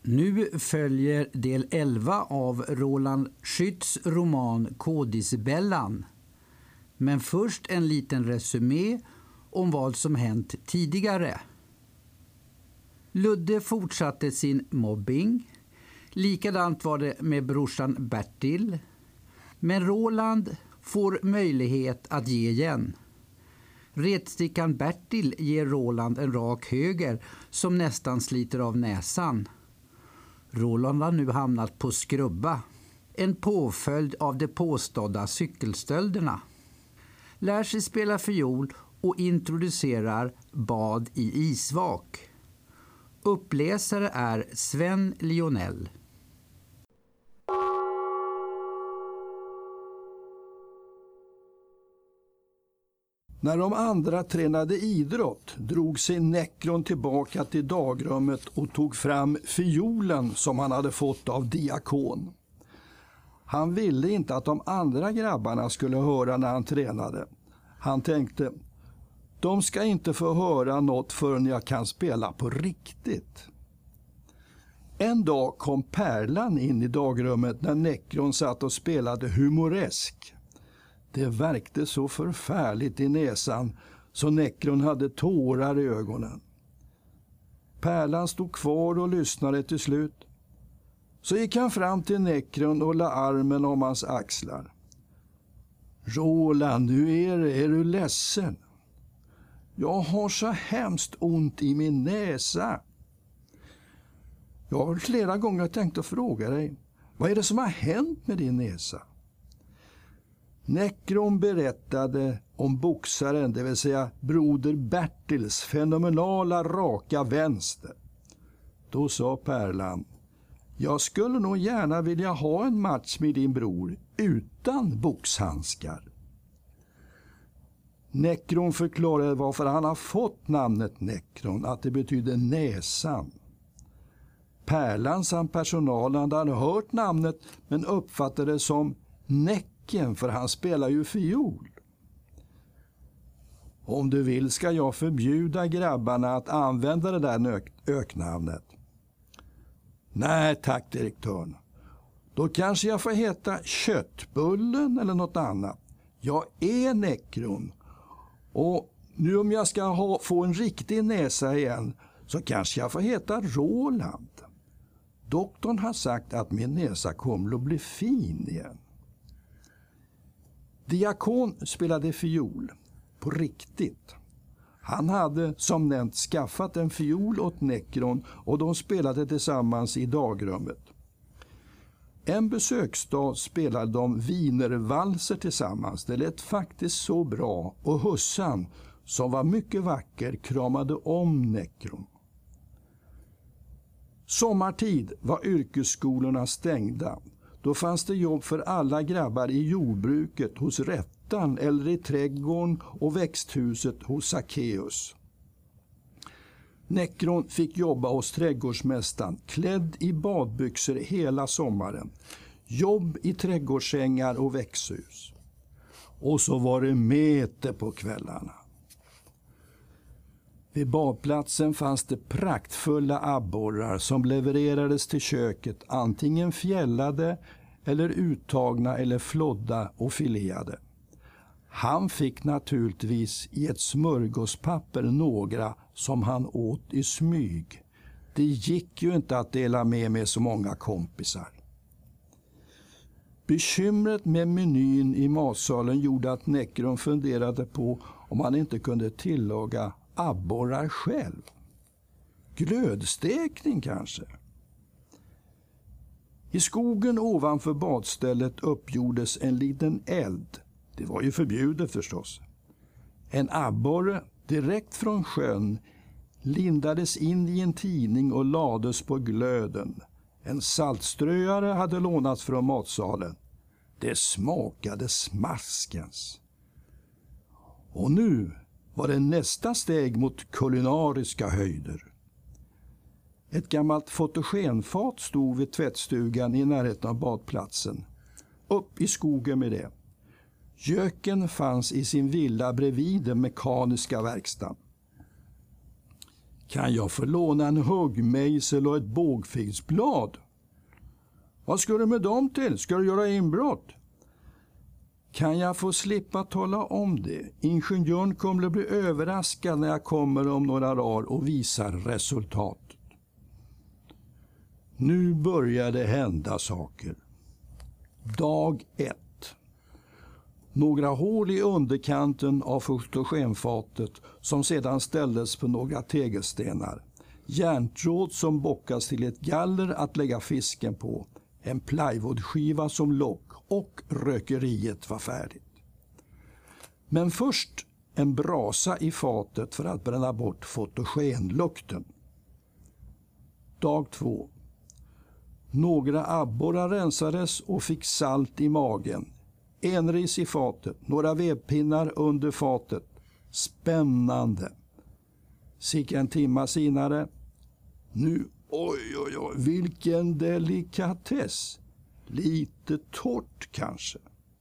Nu följer del 11 av Roland Schütz roman Kodisbellan. Men först en liten resumé om vad som hänt tidigare. Ludde fortsatte sin mobbing. Likadant var det med brorsan Bertil. Men Roland får möjlighet att ge igen. Retstickan Bertil ger Roland en rak höger som nästan sliter av näsan. Roland har nu hamnat på skrubba. En påföljd av de påstådda cykelstölderna. Lär sig spela fiol och introducerar bad i isvak. Uppläsare är Sven Lionel. När de andra tränade idrott drog sig Nekron tillbaka till dagrummet och tog fram fiolen som han hade fått av diakon. Han ville inte att de andra grabbarna skulle höra när han tränade. Han tänkte, de ska inte få höra något förrän jag kan spela på riktigt. En dag kom Pärlan in i dagrummet när Nekron satt och spelade humoresk. Det verkte så förfärligt i näsan så Nekron hade tårar i ögonen. Pärlan stod kvar och lyssnade till slut. Så gick han fram till Nekron och la armen om hans axlar. Roland, nu är du ledsen? Jag har så hemskt ont i min näsa. Jag har flera gånger tänkt att fråga dig, vad är det som har hänt med din näsa? Nekron berättade om boxaren, det vill säga broder Bertils fenomenala raka vänster. Då sa Pärlan, jag skulle nog gärna vilja ha en match med din bror utan boxhandskar. Nekron förklarade varför han har fått namnet Nekron, att det betyder näsan. Pärlan samt personalen hade hört namnet men uppfattade det som Näcken, för han spelar ju fiol. Om du vill ska jag förbjuda grabbarna att använda det där öknamnet. Nej tack, direktören. Då kanske jag får heta Köttbullen eller något annat. Jag är Nekron. Och nu om jag ska få en riktig näsa igen så kanske jag får heta Roland. Doktorn har sagt att min näsa kommer att bli fin igen. Diakon spelade fiol på riktigt. Han hade som nämnt skaffat en fiol åt Nekron och de spelade tillsammans i dagrummet. En besöksdag spelade de wienervalser tillsammans. Det lät faktiskt så bra och hussan, som var mycket vacker, kramade om Nekron. Sommartid var yrkesskolorna stängda. Då fanns det jobb för alla grabbar i jordbruket hos rättan eller i trädgården och växthuset hos Sackeus. Nekron fick jobba hos trädgårdsmästaren, klädd i badbyxor hela sommaren. Jobb i trädgårdsängar och växthus. Och så var det mete på kvällarna. Vid badplatsen fanns det praktfulla abborrar som levererades till köket, antingen fjällade eller uttagna eller flodda och fileade. Han fick naturligtvis i ett smörgåspapper några som han åt i smyg. Det gick ju inte att dela med så många kompisar. Bekymret med menyn i matsalen gjorde att Nekron funderade på om han inte kunde tillaga abborrar själv. Glödstekning kanske. I skogen ovanför badstället uppgjordes en liten eld. Det var ju förbjudet förstås. En abborre direkt från sjön lindades in i en tidning och lades på glöden. En saltströare hade lånats från matsalen. Det smakade smaskens. Och nu var det nästa steg mot kulinariska höjder. Ett gammalt fotogenfat stod vid tvättstugan i närheten av badplatsen. Upp i skogen med det. Göken fanns i sin villa bredvid den mekaniska verkstaden. Kan jag få låna en huggmejsel och ett bågfilsblad? Vad ska du med dem till? Ska du göra inbrott? Kan jag få slippa tala om det? Ingenjören kommer att bli överraskad när jag kommer om några dagar och visar resultatet. Nu börjar det hända saker. Dag 1. Några hål i underkanten av fotogenfatet som sedan ställdes på några tegelstenar. Järntråd som bockas till ett galler att lägga fisken på. En plywoodskiva som lock och rökeriet var färdigt. Men först en brasa i fatet för att bränna bort fotogenlukten. Dag 2. Några abborrar rensades och fick salt i magen. Enris i fatet, några vedpinnar under fatet. Spännande. Cirka en timme senare. Nu, oj, vilken delikatess. Lite torrt kanske.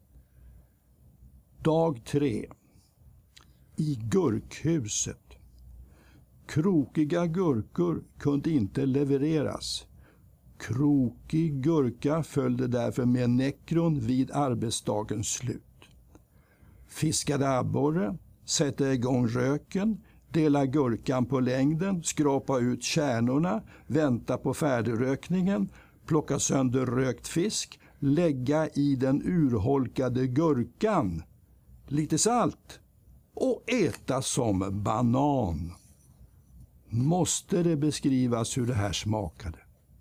Dag 3. I gurkhuset. Krokiga gurkor kunde inte levereras. Krokig gurka följde därför med nekron vid arbetsdagens slut. Fiskade abborre, sätta igång röken, dela gurkan på längden, skrapa ut kärnorna, vänta på färdigrökningen, plocka sönder rökt fisk, lägga i den urholkade gurkan, lite salt och äta som banan. Måste det beskrivas hur det här smakade?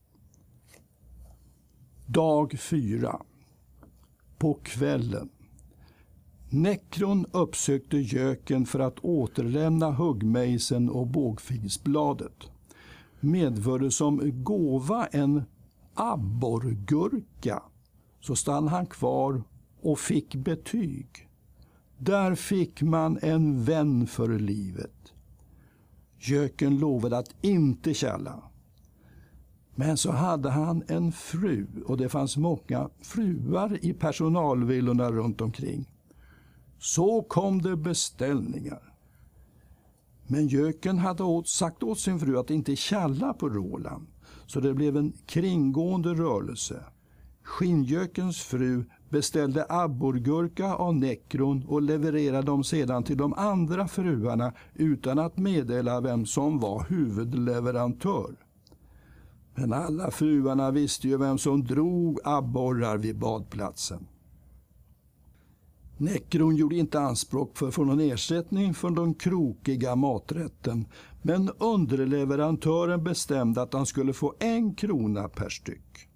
Dag 4. På kvällen. Nekron uppsökte göken för att återlämna huggmejseln och bågfilsbladet. Medförde som gåva en abborrgurka. Så stannade han kvar och fick betyg. Där fick man en vän för livet. Göken lovade att inte källa. Men så hade han en fru och det fanns många fruar i personalvillorna runt omkring. Så kom det beställningar. Men göken hade sagt åt sin fru att inte källa på Roland, så det blev en kringgående rörelse. Skinnjökens fru beställde abborrgurka av nekron och levererade dem sedan till de andra fruarna utan att meddela vem som var huvudleverantör. Men alla fruarna visste ju vem som drog abborrar vid badplatsen. Nekron gjorde inte anspråk för att få någon ersättning för den krokiga maträtten, men underleverantören bestämde att han skulle få 1 krona per styck.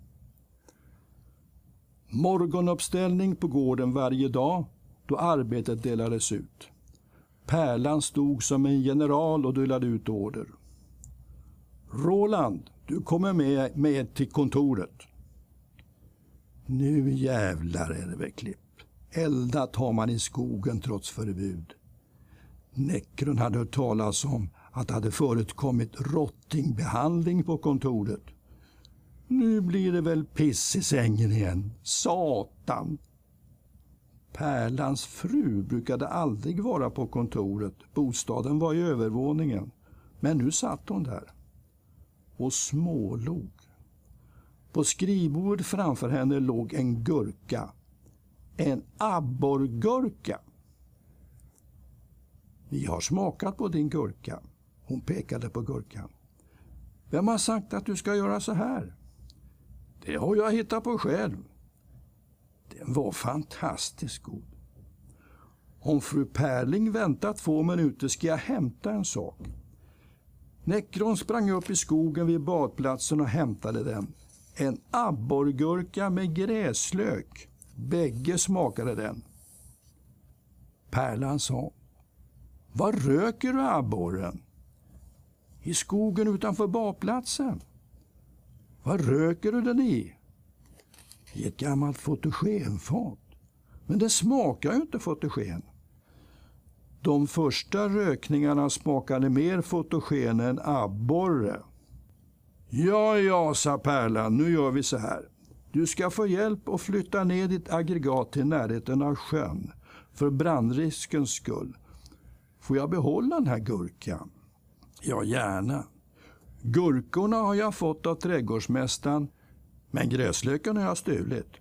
Morgonuppställning på gården varje dag då arbetet delades ut. Pärlan stod som en general och delade ut order. Roland, du kommer med till kontoret. Nu jävlar är det väl klipp. Eldat har man i skogen trots förbud. Nekron hade hört talas om att det hade förekommit rottingbehandling på kontoret. Nu blir det väl piss i sängen igen. Satan! Pärlans fru brukade aldrig vara på kontoret. Bostaden var i övervåningen. Men nu satt hon där och smålog. På skrivbordet framför henne låg en gurka. En abborrgurka. Vi har smakat på din gurka. Hon pekade på gurkan. Vem har sagt att du ska göra så här? Det har jag hittat på själv. Den var fantastiskt god. Om fru Perling väntat 2 minuter ska jag hämta en sak. Nekron sprang upp i skogen vid badplatsen och hämtade den. En abborrgurka med gräslök. Bägge smakade den. Pärlan sa: Var röker du abborren? I skogen utanför badplatsen. Vad röker du den i? I ett gammalt fotogenfat. Men det smakar ju inte fotogen. De första rökningarna smakade mer fotogen än abborre. Ja, sa Pärlan, nu gör vi så här. Du ska få hjälp att flytta ner ditt aggregat till närheten av sjön. För brandriskens skull. Får jag behålla den här gurkan? Ja, gärna. Gurkorna har jag fått av trädgårdsmästaren, men gräslöken har jag stulit.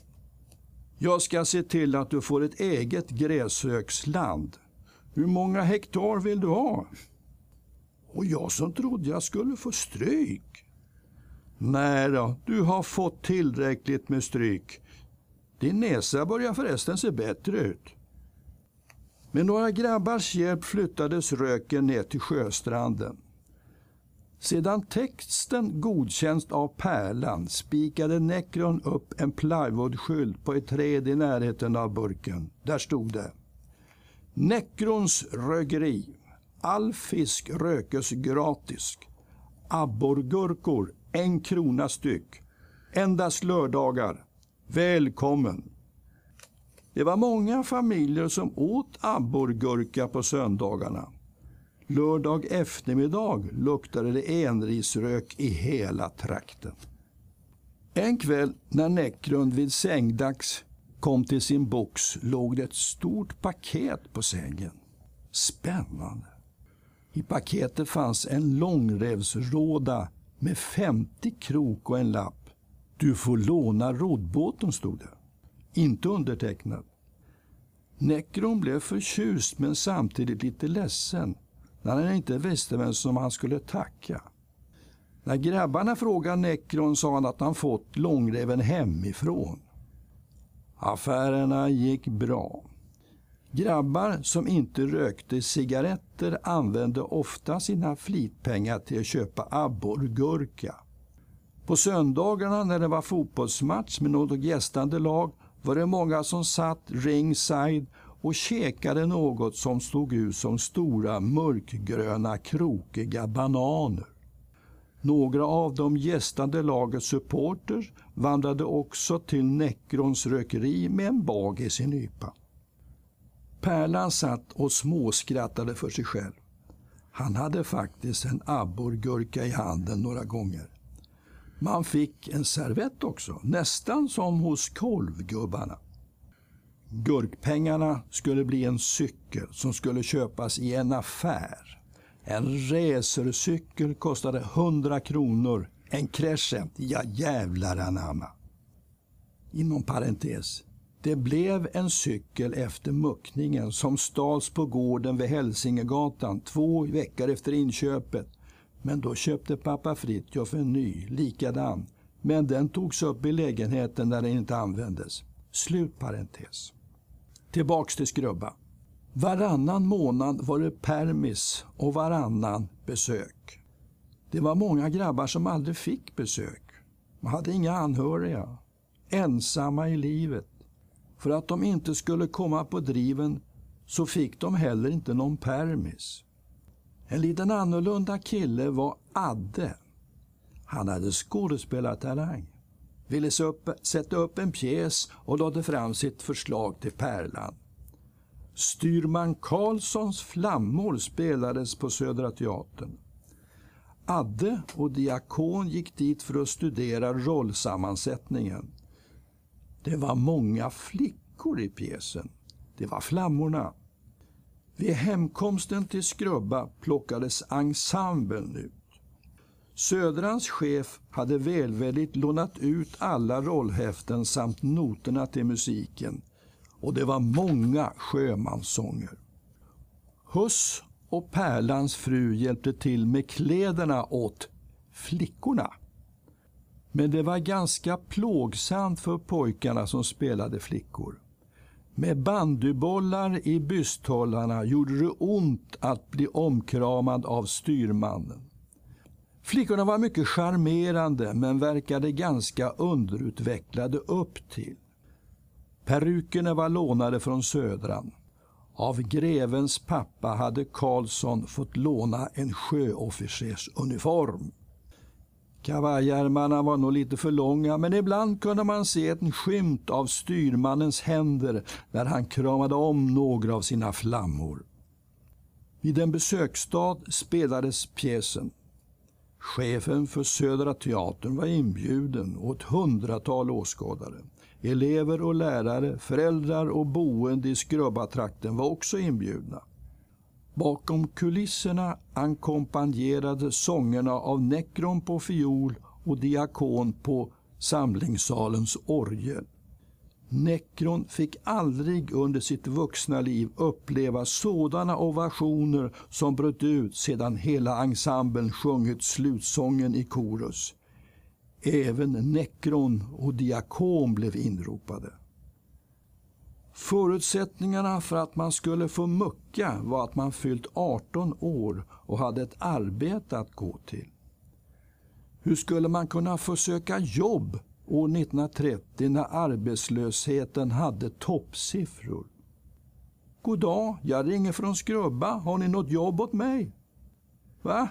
Jag ska se till att du får ett eget gräslöksland. Hur många hektar vill du ha? Och jag som trodde jag skulle få stryk. Nej då, du har fått tillräckligt med stryk. Din näsa börjar förresten se bättre ut. Med några grabbars hjälp flyttades röken ner till sjöstranden. Sedan texten godkänts av Pärlan spikade Necron upp en plywoodskylt på ett träd i närheten av burken. Där stod det: Necrons rögeri. All fisk rökes gratis. Abborrgurkor 1 krona styck. Endast lördagar. Välkommen. Det var många familjer som åt abborrgurka på söndagarna. Lördag eftermiddag luktade det enrisrök i hela trakten. En kväll när Necron vid sängdags kom till sin box låg det ett stort paket på sängen. Spännande. I paketet fanns en långrevsråda med 50 krok och en lapp. Du får låna roddbåten, stod det. Inte undertecknat. Necron blev förtjust men samtidigt lite ledsen när han inte visste vem som han skulle tacka. När grabbarna frågade Necron sa han att han fått långreven hemifrån. Affärerna gick bra. Grabbar som inte rökte cigaretter använde ofta sina flitpengar till att köpa abborrgurka. På söndagarna när det var fotbollsmatch med något gästande lag var det många som satt ringside och käkade något som stod ut som stora mörkgröna krokiga bananer. Några av de gästande lagets supporters vandrade också till Necrons rökeri med en bag i sin nypa. Pärlan satt och småskrattade för sig själv. Han hade faktiskt en abborrgurka i handen några gånger. Man fick en servett också, nästan som hos kolvgubbarna. Gurkpengarna skulle bli en cykel som skulle köpas i en affär. En racercykel kostade 100 kronor. En Crescent, ja jävlar anamma. Inom parentes. Det blev en cykel efter muckningen som stals på gården vid Hälsingegatan 2 veckor efter inköpet. Men då köpte pappa Fritjof en ny, likadan. Men den togs upp i lägenheten när den inte användes. Slut parentes. Tillbaks till Skrubba. Varannan månad var det permis och varannan besök. Det var många grabbar som aldrig fick besök. Man hade inga anhöriga. Ensamma i livet. För att de inte skulle komma på driven så fick de heller inte någon permis. En liten annorlunda kille var Adde. Han hade skådespelartalang. Ville sätta upp en pjäs och lade fram sitt förslag till Pärlan. Styrman Karlssons flammor spelades på Södra Teatern. Adde och Diakon gick dit för att studera rollsammansättningen. Det var många flickor i pjäsen. Det var flammorna. Vid hemkomsten till Skrubba plockades ensemblen ut. Södrans chef hade välvilligt lånat ut alla rollhäften samt noterna till musiken. Och det var många sjömanssånger. Huss och Pärlans fru hjälpte till med kläderna åt flickorna. Men det var ganska plågsamt för pojkarna som spelade flickor. Med bandybollar i bysthållarna gjorde det ont att bli omkramad av styrmannen. Flickorna var mycket charmerande men verkade ganska underutvecklade upp till. Perukerna var lånade från Södran. Av grevens pappa hade Karlsson fått låna en sjöofficersuniform. Kavajärmarna var nog lite för långa men ibland kunde man se en skymt av styrmannens händer när han kramade om några av sina flammor. Vid en besöksstad spelades pjäsen. Chefen för Södra Teatern var inbjuden och ett 100-tal åskådare. Elever och lärare, föräldrar och boende i Skrubbatrakten var också inbjudna. Bakom kulisserna ackompanjerade sångerna av Necron på fiol och Diakon på samlingssalens orgel. Necron fick aldrig under sitt vuxna liv uppleva sådana ovationer som bröt ut sedan hela ensemblen sjungit slutsången i korus. Även Necron och Diakon blev inropade. Förutsättningarna för att man skulle få mucka var att man fyllt 18 år och hade ett arbete att gå till. Hur skulle man kunna försöka jobb år 1930 när arbetslösheten hade toppsiffror? God dag, jag ringer från Skrubba. Har ni något jobb åt mig? Va?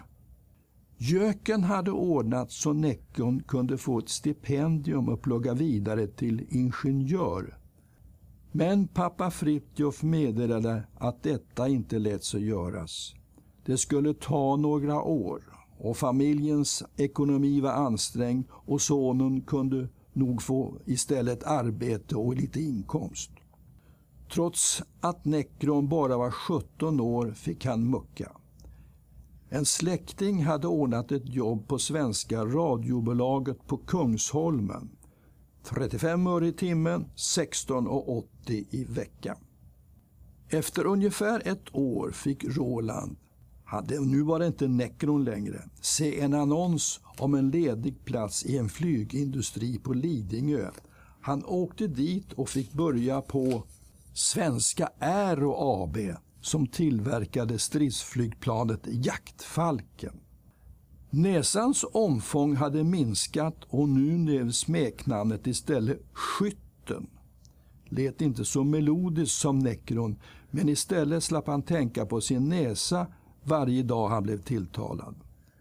Jöken hade ordnat så Necron kunde få ett stipendium och plugga vidare till ingenjör. Men pappa Fritjof meddelade att detta inte lät sig göras. Det skulle ta några år och familjens ekonomi var ansträngd och sonen kunde nog få istället arbete och lite inkomst. Trots att Necron bara var 17 år fick han mucka. En släkting hade ordnat ett jobb på Svenska radiobolaget på Kungsholmen. 35 öre i timmen, 16,80 i veckan. Efter ungefär ett år fick Roland, nu var det inte Necron längre, se en annons om en ledig plats i en flygindustri på Lidingö. Han åkte dit och fick börja på Svenska Aero AB som tillverkade stridsflygplanet Jaktfalken. Näsans omfång hade minskat och nu blev smeknamnet istället Skytten. Lät inte så melodiskt som Necron, men istället slapp han tänka på sin näsa varje dag han blev tilltalad.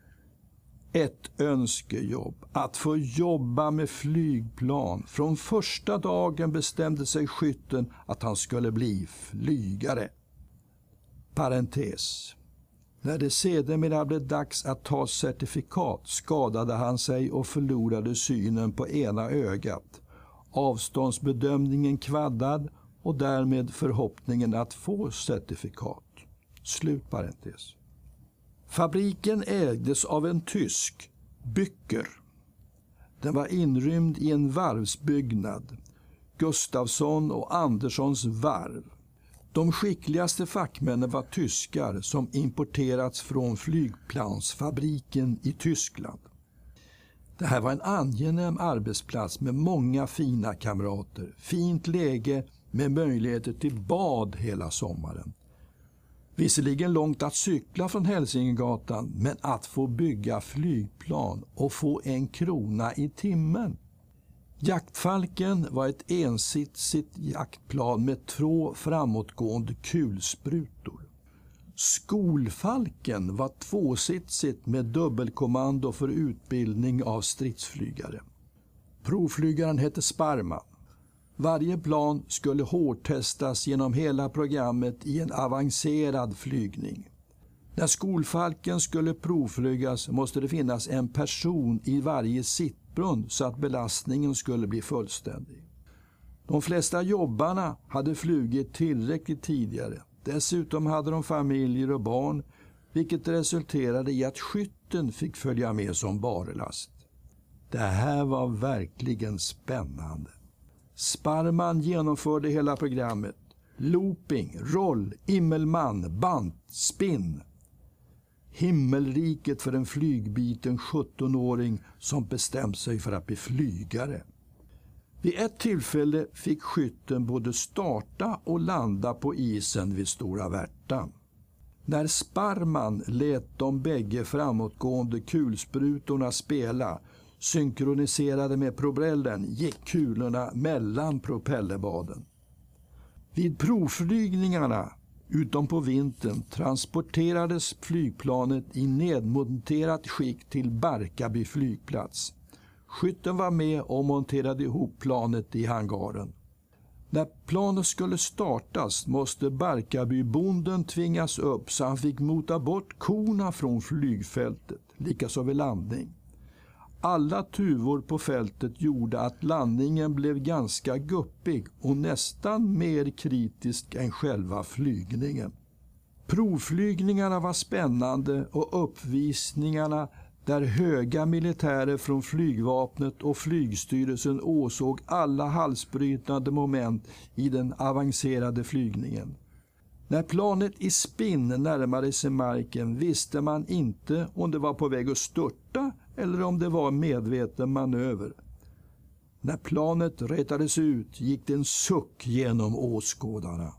Ett önskejobb, att få jobba med flygplan. Från första dagen bestämde sig Skytten att han skulle bli flygare. Parentes. När det sedermera blev dags att ta certifikat skadade han sig och förlorade synen på ena ögat. Avståndsbedömningen kvaddad och därmed förhoppningen att få certifikat. Slut parentes. Fabriken ägdes av en tysk, Bücker. Den var inrymd i en varvsbyggnad, Gustafsson och Anderssons varv. De skickligaste fackmännen var tyskar som importerats från flygplansfabriken i Tyskland. Det här var en angenäm arbetsplats med många fina kamrater, fint läge med möjligheter till bad hela sommaren. Visserligen långt att cykla från Hälsingegatan, men att få bygga flygplan och få 1 krona i timmen. Jaktfalken var ett ensitsigt jaktplan med 2 framåtgående kulsprutor. Skolfalken var 2-sitsigt med dubbelkommando för utbildning av stridsflygare. Provflygaren hette Sparman. Varje plan skulle hårdtestas genom hela programmet i en avancerad flygning. När skolfalken skulle provflygas måste det finnas en person i varje sittbrunn så att belastningen skulle bli fullständig. De flesta jobbarna hade flugit tillräckligt tidigare. Dessutom hade de familjer och barn, vilket resulterade i att skytten fick följa med som barlast. Det här var verkligen spännande. Sparman genomförde hela programmet. Looping, roll, immelman, bant, spinn. Himmelriket för en flygbiten 17-åring som bestämt sig för att bli flygare. Vid ett tillfälle fick skytten både starta och landa på isen vid Stora Värtan. När Sparman lät de bägge framåtgående kulsprutorna spela, synkroniserade med propellern, gick kulorna mellan propellerbaden. Vid provflygningarna, utom på vintern, transporterades flygplanet i nedmonterat skick till Barkarby flygplats. Skytten var med och monterade ihop planet i hangaren. När planet skulle startas måste Barkarbybonden tvingas upp så han fick mota bort korna från flygfältet, likaså vid landning. Alla tuvor på fältet gjorde att landningen blev ganska guppig och nästan mer kritisk än själva flygningen. Provflygningarna var spännande och uppvisningarna där höga militärer från flygvapnet och flygstyrelsen åsåg alla halsbrytande moment i den avancerade flygningen. När planet i spinn närmade sig marken visste man inte om det var på väg att störta eller om det var medveten manöver. När planet rätades ut gick det en suck genom åskådarna.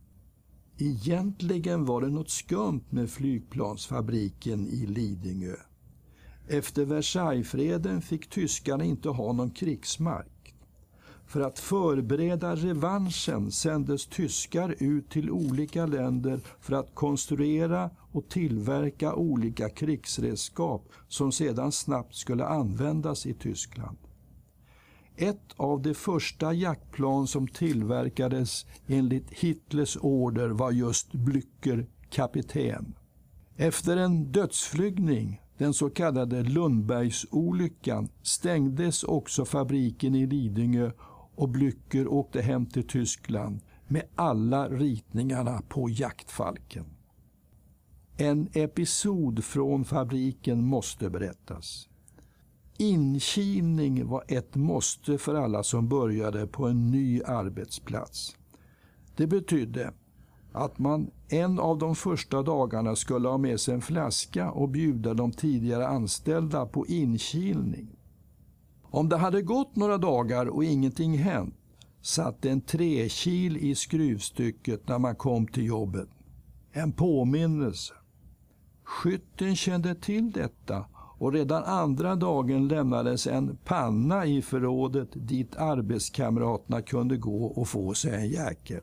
Egentligen var det något skumt med flygplansfabriken i Lidingö. Efter Versaillesfreden fick tyskarna inte ha någon krigsmark. För att förbereda revanschen sändes tyskar ut till olika länder för att konstruera och tillverka olika krigsredskap som sedan snabbt skulle användas i Tyskland. Ett av de första jaktplan som tillverkades enligt Hitlers order var just Blücher kapten. Efter en dödsflygning, den så kallade Lundbergsolyckan, stängdes också fabriken i Lidingö och Blücher åkte hem till Tyskland med alla ritningarna på jaktfalken. En episod från fabriken måste berättas. Inkilning var ett måste för alla som började på en ny arbetsplats. Det betydde att man en av de första dagarna skulle ha med sig en flaska och bjuda de tidigare anställda på inkilning. Om det hade gått några dagar och ingenting hänt satt en 3-kil i skruvstycket när man kom till jobbet. En påminnelse. Skytten kände till detta och redan andra dagen lämnades en panna i förrådet dit arbetskamraterna kunde gå och få sig en jäkel.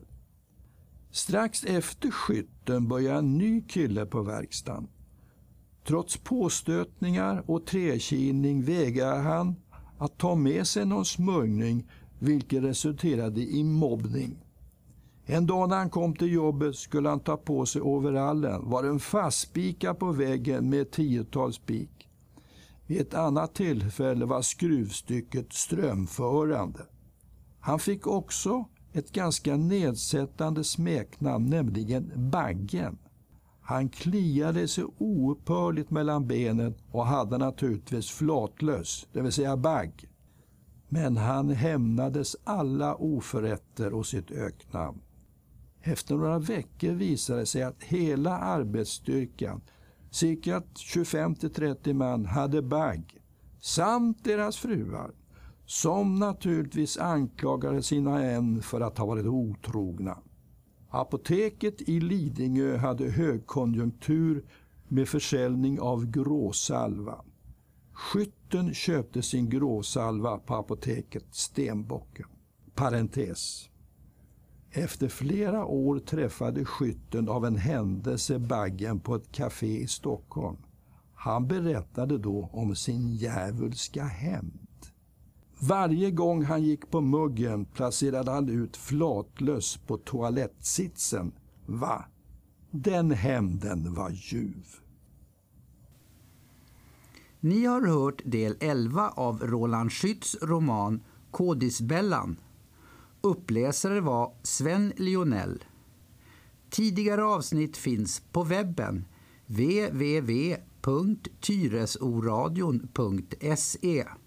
Strax efter skytten började en ny kille på verkstaden. Trots påstötningar och 3-kilning vägrade han att ta med sig någon smörjning, vilket resulterade i mobbning. En dag när han kom till jobbet skulle han ta på sig overallen, var en fastspika på väggen med 10-tal spik. Vid ett annat tillfälle var skruvstycket strömförande. Han fick också ett ganska nedsättande smeknamn, nämligen Baggen. Han kliade sig oupphörligt mellan benen och hade naturligtvis flatlös, det vill säga bagg. Men han hämnades alla oförrätter och sitt öknamn. Efter några veckor visade det sig att hela arbetsstyrkan, cirka 25-30 man, hade bagg, samt deras fruar, som naturligtvis anklagade sina män för att ha varit otrogna. Apoteket i Lidingö hade högkonjunktur med försäljning av gråsalva. Skytten köpte sin gråsalva på apoteket Stenbocken. Parentes. Efter flera år träffade skytten av en händelse Baggen på ett café i Stockholm. Han berättade då om sin djävulska hämnd. Varje gång han gick på muggen placerade han ut flatlös på toalettsitsen. Va? Den hämnden var ljuv. Ni har hört del 11 av Roland Schütz roman Kodisbellan. Uppläsare var Sven Lionell. Tidigare avsnitt finns på webben www.tyresoradion.se.